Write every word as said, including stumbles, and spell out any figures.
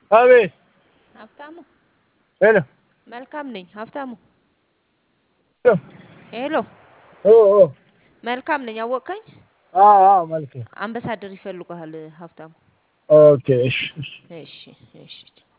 አቤት ሀብታሙ ሄሎ መልካም ነኝ ሀብታሙ ሄሎ ሄሎ ኦ ኦ መልካም ነኝ አወቅከኝ አዎ አዎ መልካም አምባሳደር ይፈልጉሃል ሀብታሙ ኦኬ እሺ እሺ እሺ እሺ